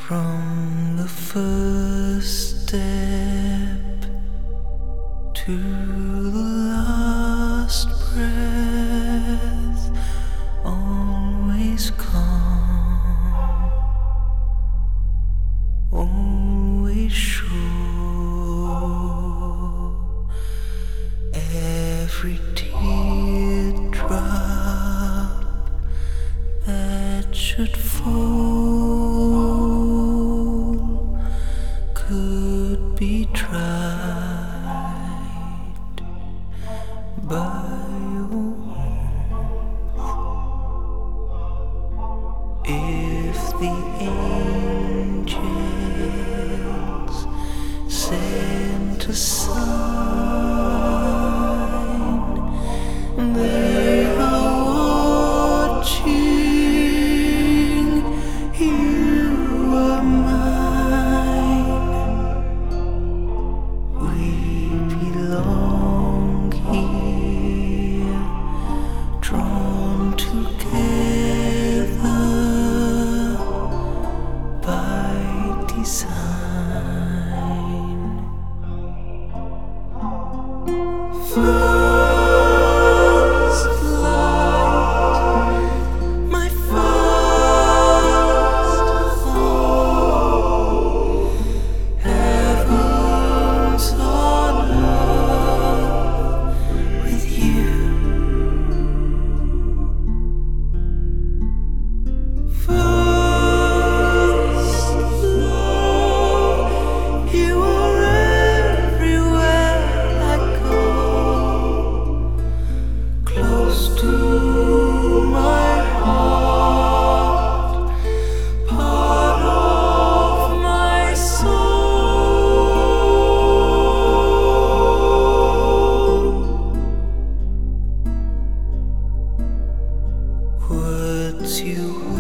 From the first step to the last breath, always calm, always sure. Every teardrop that should fall could be tried by your warmth. If the angels sent a sign, they are watching. You are mine. We belong here, drawn together by design. First light, my first thought, heavens on earth with you. First love, you are everywhere I go, close to my heart, part of my soul. Words you